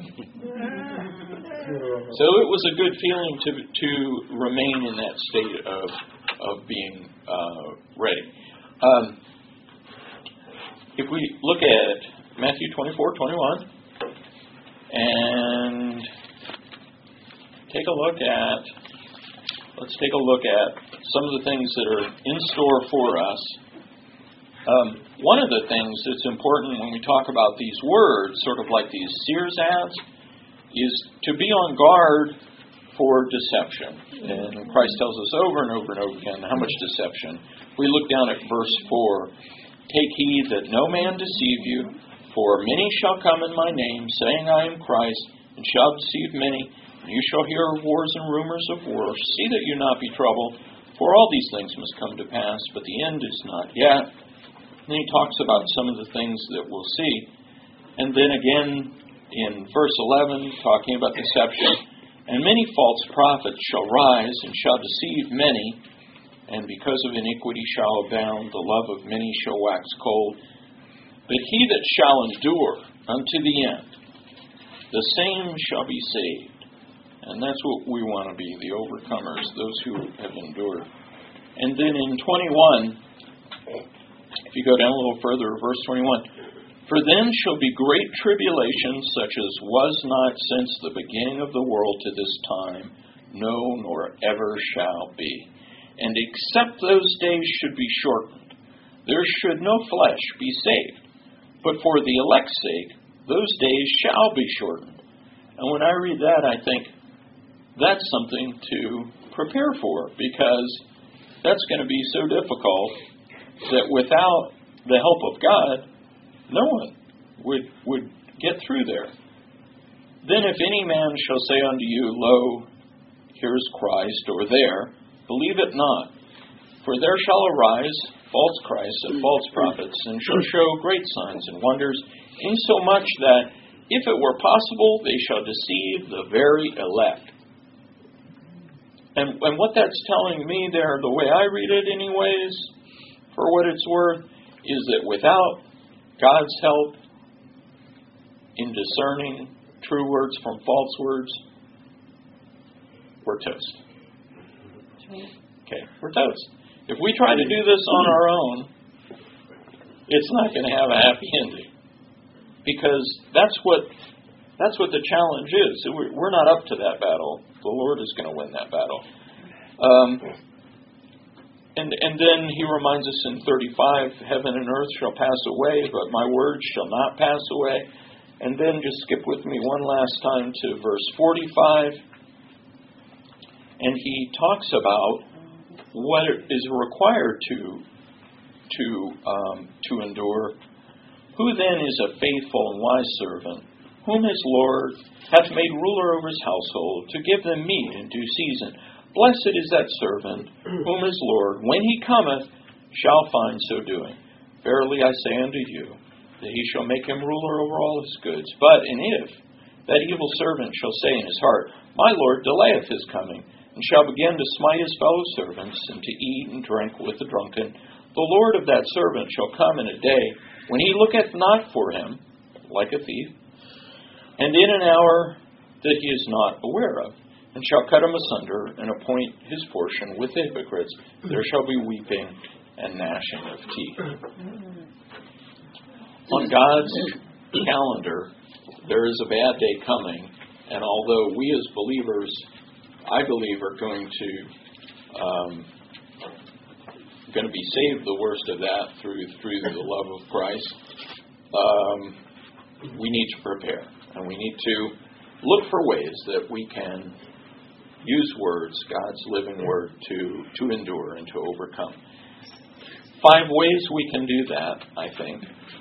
So it was a good feeling to remain in that state of being ready. If we look at Matthew 24:21 and let's take a look at some of the things that are in store for us. One of the things that's important when we talk about these words, sort of like these Sears ads, is to be on guard for deception. And Christ tells us over and over and over again how much deception. We look down at verse 4. Take heed that no man deceive you, for many shall come in my name, saying, I am Christ, and shall deceive many. And you shall hear of wars and rumors of wars. See that you not be troubled, for all these things must come to pass, but the end is not yet. And then he talks about some of the things that we'll see. And then again, in verse 11, talking about deception, and many false prophets shall rise and shall deceive many, and because of iniquity shall abound, the love of many shall wax cold. But he that shall endure unto the end, the same shall be saved. And that's what we want to be, the overcomers, those who have endured. And then in 21, if you go down a little further, verse 21, for then shall be great tribulation, such as was not since the beginning of the world to this time, no, nor ever shall be. And except those days should be shortened, there should no flesh be saved. But for the elect's sake, those days shall be shortened. And when I read that, I think that's something to prepare for, because that's going to be so difficult that without the help of God, no one would get through there. Then if any man shall say unto you, Lo, here's Christ, or there, believe it not. For there shall arise false Christs and false prophets, and shall show great signs and wonders, insomuch that, if it were possible, they shall deceive the very elect. And what that's telling me there, the way I read it anyways, for what it's worth, is that without God's help in discerning true words from false words, we're toast. Okay, we're toast. If we try to do this on our own, it's not going to have a happy ending. Because that's what the challenge is. We're not up to that battle. The Lord is going to win that battle. And then he reminds us in 35, heaven and earth shall pass away, but my words shall not pass away. And then just skip with me one last time to verse 45. And he talks about what is required to endure. Who then is a faithful and wise servant, whom his Lord hath made ruler over his household, to give them meat in due season? Blessed is that servant, whom his Lord, when he cometh, shall find so doing. Verily I say unto you, that he shall make him ruler over all his goods. But, and if that evil servant shall say in his heart, My Lord delayeth his coming, and shall begin to smite his fellow servants, and to eat and drink with the drunken, the Lord of that servant shall come in a day when he looketh not for him, like a thief, and in an hour that he is not aware of, and shall cut him asunder, and appoint his portion with the hypocrites. There shall be weeping and gnashing of teeth. On God's calendar, there is a bad day coming, and although we as believers, I believe, are going to be saved the worst of that through the love of Christ, we need to prepare, and we need to look for ways that we can use words, God's living word, to endure and to overcome. 5 ways we can do that, I think.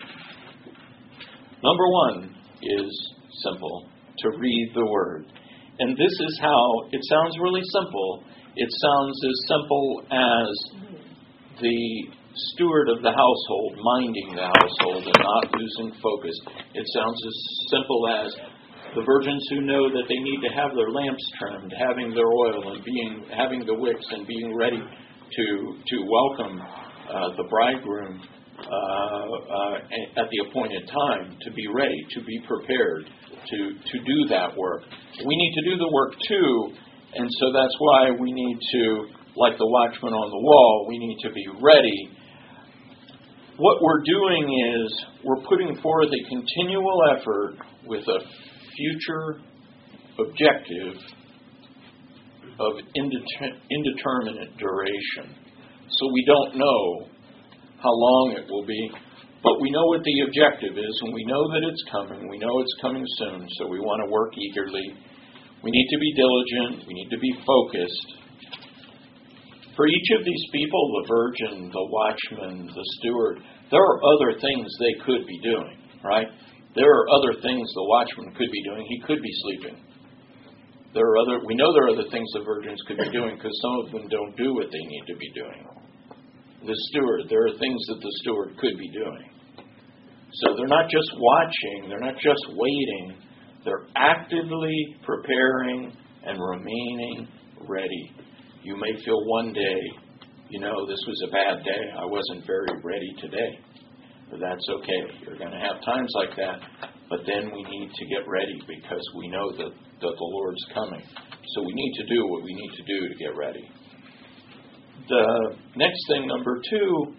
Number 1 is simple, to read the word. And this is how, it sounds really simple. It sounds as simple as the steward of the household minding the household and not losing focus. It sounds as simple as the virgins who know that they need to have their lamps trimmed, having their oil and having the wicks and being ready to welcome the bridegroom at the appointed time, to be ready, to be prepared, to do that work. We need to do the work too, and so that's why we need to, like the watchman on the wall, we need to be ready. What we're doing is we're putting forth a continual effort with a future objective of indeterminate duration. So we don't know how long it will be, but we know what the objective is, and we know that it's coming. We know it's coming soon, so we want to work eagerly. We need to be diligent. We need to be focused. For each of these people, the virgin, the watchman, the steward, there are other things they could be doing, right? There are other things the watchman could be doing. He could be sleeping. We know there are other things the virgins could be doing, because some of them don't do what they need to be doing. The steward, there are things that the steward could be doing. So they're not just watching, they're not just waiting, they're actively preparing and remaining ready. You may feel one day, this was a bad day, I wasn't very ready today. But that's okay. You're going to have times like that, but then we need to get ready, because we know that the Lord's coming. So we need to do what we need to do to get ready. The next thing, number 2,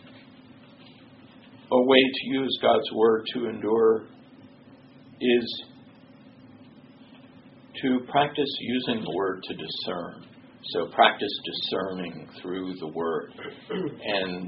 a way to use God's Word to endure is to practice using the Word to discern. So practice discerning through the Word. And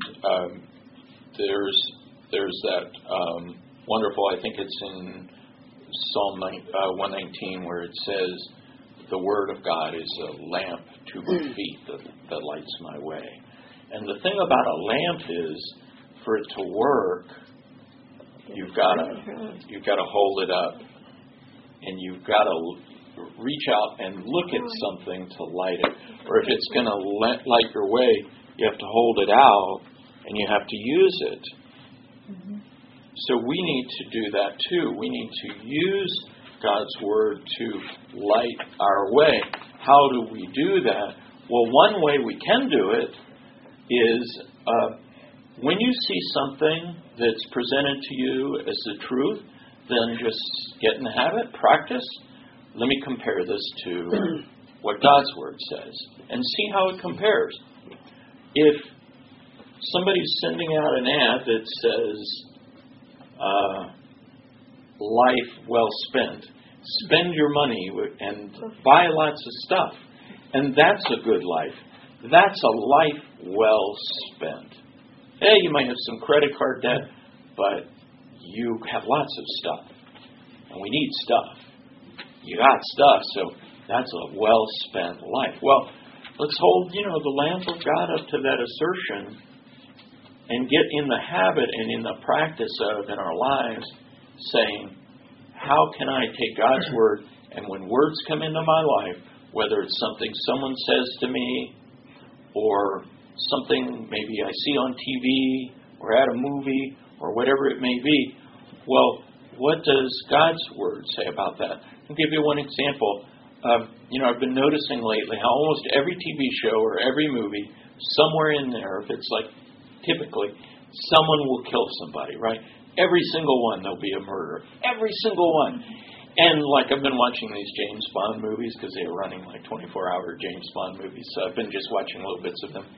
there's that wonderful, I think it's in Psalm 119, where it says, the Word of God is a lamp to my feet that lights my way. And the thing about a lamp is, for it to work, you've got to hold it up, and you've got to reach out and look at something to light it. Or if it's going to light your way, you have to hold it out, and you have to use it. So we need to do that too. We need to use God's Word to light our way. How do we do that? Well, one way we can do it is when you see something that's presented to you as the truth, then just get in the habit, practice. Let me compare this to what God's Word says and see how it compares. If somebody's sending out an ad that says, life well spent, spend your money and buy lots of stuff, and that's a good life. That's a life well spent. Hey, you might have some credit card debt, but you have lots of stuff, and we need stuff. You got stuff, so that's a well spent life. Well, let's hold, the lamp of God up to that assertion and get in the habit and in the practice of, in our lives, saying, how can I take God's Word, and when words come into my life, whether it's something someone says to me, or something maybe I see on TV, or at a movie, or whatever it may be, well, what does God's Word say about that? I'll give you one example. I've been noticing lately how almost every TV show or every movie, somewhere in there, if it's like typically, someone will kill somebody, right? Every single one, there'll be a murder. Every single one. And I've been watching these James Bond movies because they were running 24-hour James Bond movies, so I've been just watching little bits of them.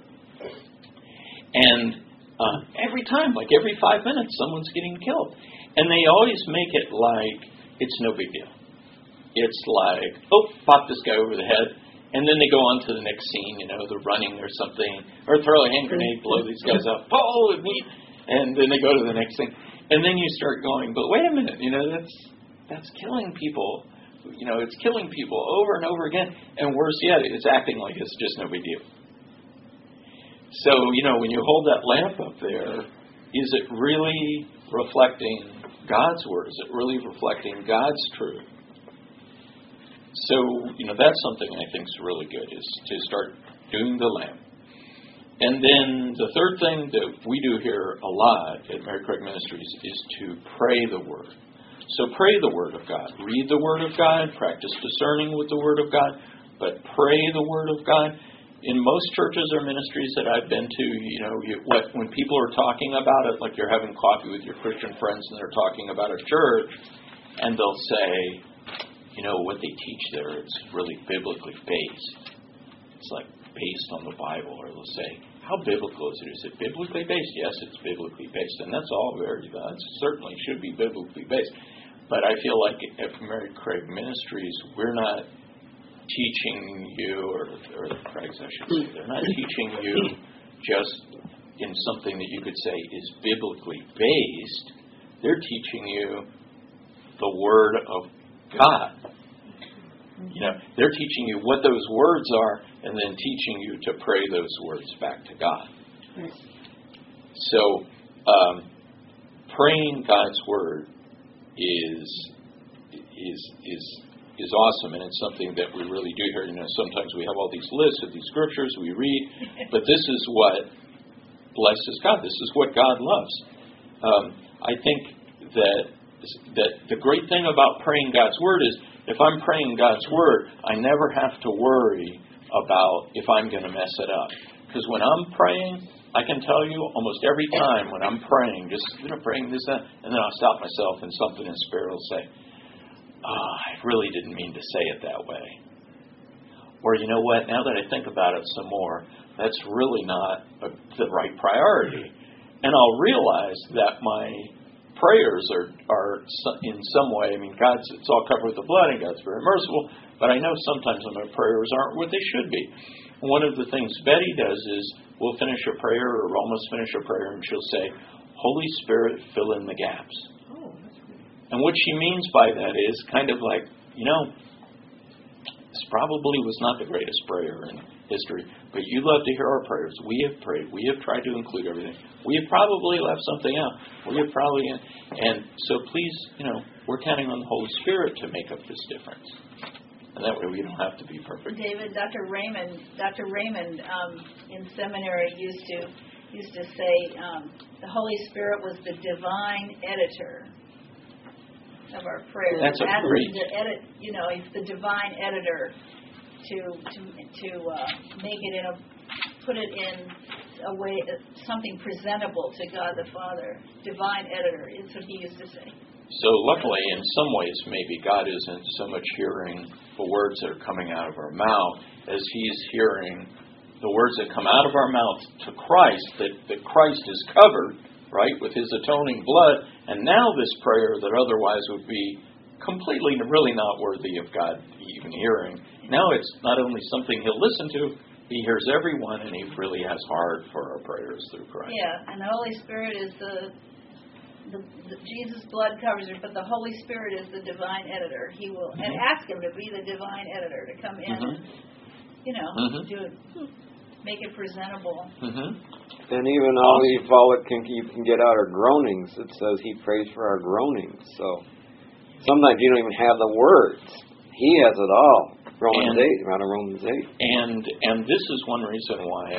And every time, every 5 minutes, someone's getting killed. And they always make it like it's no big deal. It's like, pop this guy over the head. And then they go on to the next scene, they're running or something, or throw a hand grenade, blow these guys up, and then they go to the next thing. And then you start going, but wait a minute, that's killing people. It's killing people over and over again. And worse yet, it's acting like it's just no big deal. So, when you hold that lamp up there, is it really reflecting God's Word? Is it really reflecting God's truth? So, that's something I think is really good, is to start doing the lamp. And then the third thing that we do here a lot at Mary Craig Ministries is to pray the Word. So pray the Word of God. Read the Word of God. Practice discerning with the Word of God. But pray the Word of God. In most churches or ministries that I've been to, when people are talking about it, like you're having coffee with your Christian friends and they're talking about a church, and they'll say, what they teach there, it's really biblically based. It's based on the Bible. Or they'll say, how biblical is it? Is it biblically based? Yes, it's biblically based. And that's all that certainly should be biblically based. But I feel like at Mary Craig Ministries, we're not teaching you, or the Craigs, I should say, they're not teaching you just in something that you could say is biblically based. They're teaching you the Word of God. They're teaching you what those words are, and then teaching you to pray those words back to God. Right. So, praying God's Word is awesome, and it's something that we really do here. Sometimes we have all these lists of these scriptures we read, but this is what blesses God. This is what God loves. I think that the great thing about praying God's Word is, if I'm praying God's Word, I never have to worry about if I'm going to mess it up. Because when I'm praying, I can tell you almost every time when I'm praying, just praying this, that, and then I'll stop myself and something in spirit will say, I really didn't mean to say it that way. Or, you know what, now that I think about it some more, that's really not the right priority. And I'll realize that my prayers are in some way, I mean, it's all covered with the blood, and God's very merciful, but I know sometimes my prayers aren't what they should be. One of the things Betty does is we'll finish a prayer or almost finish a prayer, and she'll say, Holy Spirit, fill in the gaps. Oh, that's good. And what she means by that is kind of like, this probably was not the greatest prayer in history, but you love to hear our prayers. We have prayed. We have tried to include everything. We have probably left something out. We have probably, and so please, we're counting on the Holy Spirit to make up this difference. And that way we don't have to be perfect. David, Dr. Raymond in seminary used to say the Holy Spirit was the divine editor of our prayers. That's a great. He's the divine editor to make it put it in a way, something presentable to God the Father. Divine editor is what he used to say. So luckily, in some ways, maybe God isn't so much hearing the words that are coming out of our mouth as He's hearing the words that come out of our mouth to Christ, that Christ is covered, right, with His atoning blood, and now this prayer that otherwise would be completely, really not worthy of God even hearing, now it's not only something He'll listen to, He hears everyone, and He really has heart for our prayers through Christ. Yeah, and the Holy Spirit is the Jesus' blood covers it, but the Holy Spirit is the divine editor. He will, and ask Him to be the divine editor, to come in and, do it, make it presentable. And even all you can get out are groanings. It says He prays for our groanings. So sometimes you don't even have the words. He has it all. Romans 8. And this is one reason why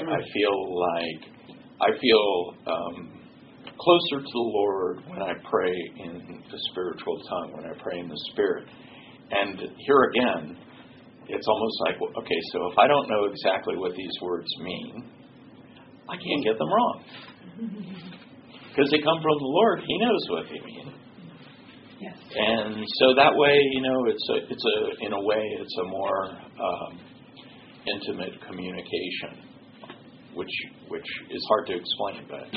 I feel closer to the Lord when I pray in the spiritual tongue, when I pray in the Spirit. And here again, it's almost like, okay, so if I don't know exactly what these words mean, I can't get them wrong. Because they come from the Lord. He knows what they mean. Yes. And so that way, in a way, it's a more intimate communication, which is hard to explain, but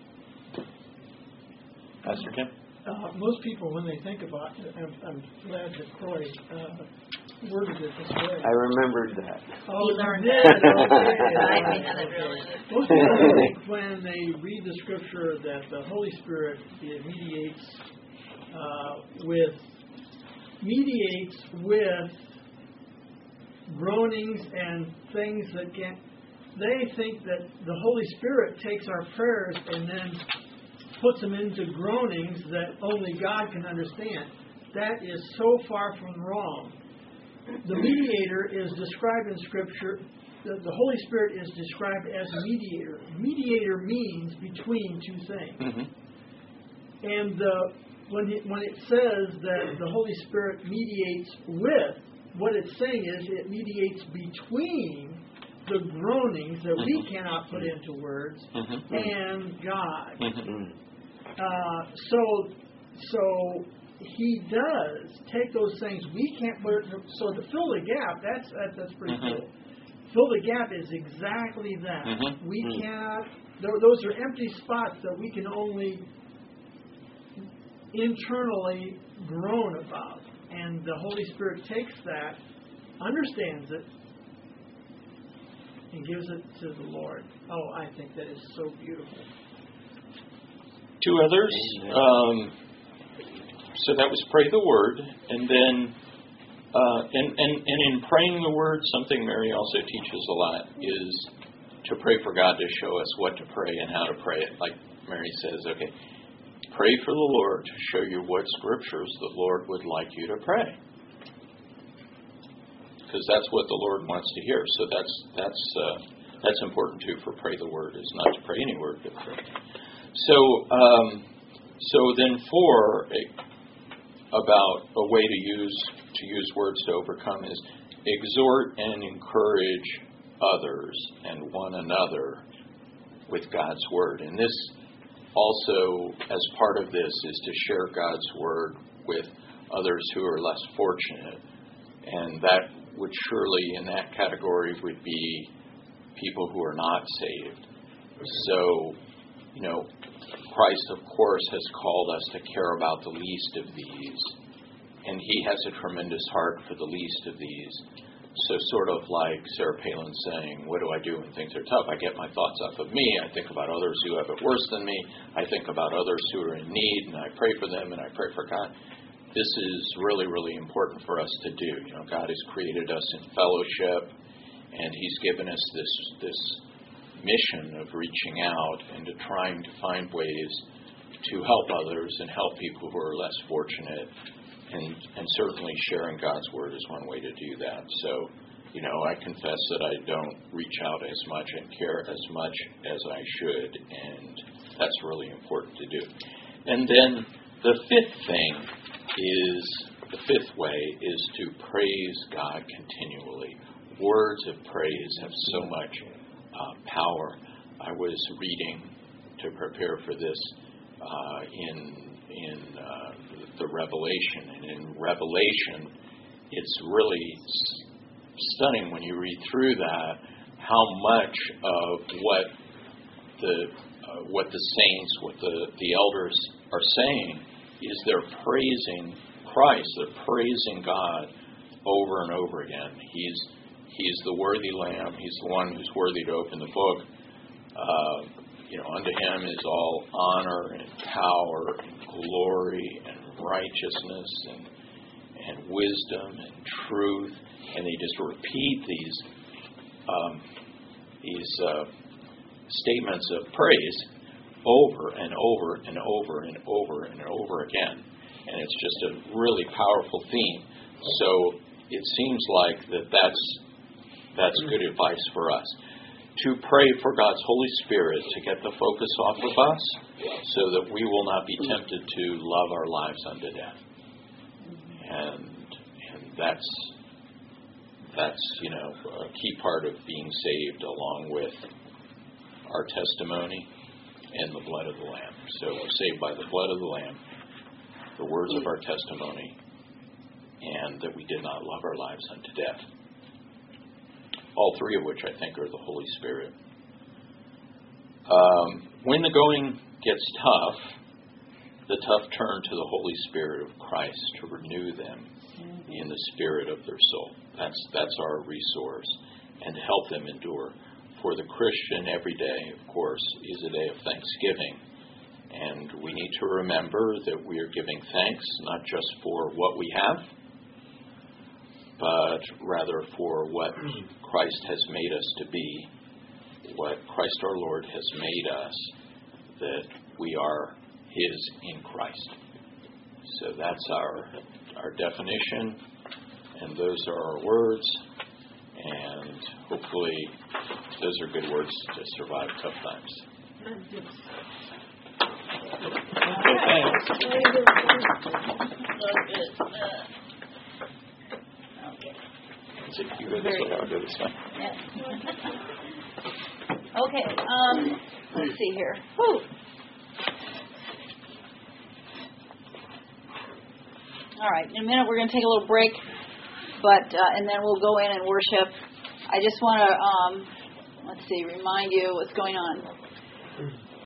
Pastor Tim? Most people, when they think about it, I'm glad that Croy worded it this way. I remembered that. Oh, He learned you that. did? I Most people think when they read the Scripture that the Holy Spirit mediates with groanings and things that can't. They think that the Holy Spirit takes our prayers and then puts them into groanings that only God can understand. That is so far from wrong. The mediator is described in Scripture, the Holy Spirit is described as a mediator. Mediator means between two things. And when it says that the Holy Spirit mediates with, what it's saying is it mediates between the groanings that we cannot put into words and God. So He does take those things we can't put. So to fill the gap, that's pretty cool. Fill the gap is exactly that. We cannot. Those are empty spots that we can only internally groan about, and the Holy Spirit takes that, understands it, and gives it to the Lord. Oh, I think that is so beautiful. Two others. So that was pray the word, and then and in praying the word, something Mary also teaches a lot is to pray for God to show us what to pray and how to pray it. Like Mary says, okay, pray for the Lord to show you what scriptures the Lord would like you to pray, because that's what the Lord wants to hear. So that's important too. For pray the word is not to pray any word, but pray. So then about a way to use words to overcome is exhort and encourage others and one another with God's word. And this also, as part of this, is to share God's word with others who are less fortunate. And that would surely, in that category, would be people who are not saved. So, Christ, of course, has called us to care about the least of these, and he has a tremendous heart for the least of these. So sort of like Sarah Palin saying, what do I do when things are tough? I get my thoughts off of me. I think about others who have it worse than me. I think about others who are in need, and I pray for them, and I pray for God. This is really, really important for us to do. God has created us in fellowship, and he's given us this mission of reaching out and to trying to find ways to help others and help people who are less fortunate. And certainly sharing God's Word is one way to do that. So, I confess that I don't reach out as much and care as much as I should, and that's really important to do. And then the fifth way is to praise God continually. Words of praise have so much power. I was reading to prepare for this in the Revelation, and in Revelation, it's really stunning when you read through that how much of what the saints, what the elders are saying is they're praising Christ, they're praising God over and over again. He's the worthy Lamb. He's the one who's worthy to open the book. Unto him is all honor and power and glory and righteousness and wisdom and truth. And they just repeat these statements of praise over and over and over and over and over again. And it's just a really powerful theme. So it seems like that's good advice for us. To pray for God's Holy Spirit to get the focus off of us so that we will not be tempted to love our lives unto death. And that's a key part of being saved, along with our testimony and the blood of the Lamb. So we're saved by the blood of the Lamb, the words of our testimony, and that we did not love our lives unto death. All three of which I think are the Holy Spirit. When the going gets tough, the tough turn to the Holy Spirit of Christ to renew them in the spirit of their soul. That's our resource, and to help them endure. For the Christian, every day, of course, is a day of thanksgiving. And we need to remember that we are giving thanks not just for what we have, but rather for what Christ has made us to be, what Christ our Lord has made us, that we are His in Christ. So that's our definition, and those are our words, and hopefully those are good words to survive tough times. Is it you go this way? I'll go this way. Yes. Okay, let's see here. Whew. All right, in a minute we're going to take a little break, but and then we'll go in and worship. I just want to, remind you what's going on.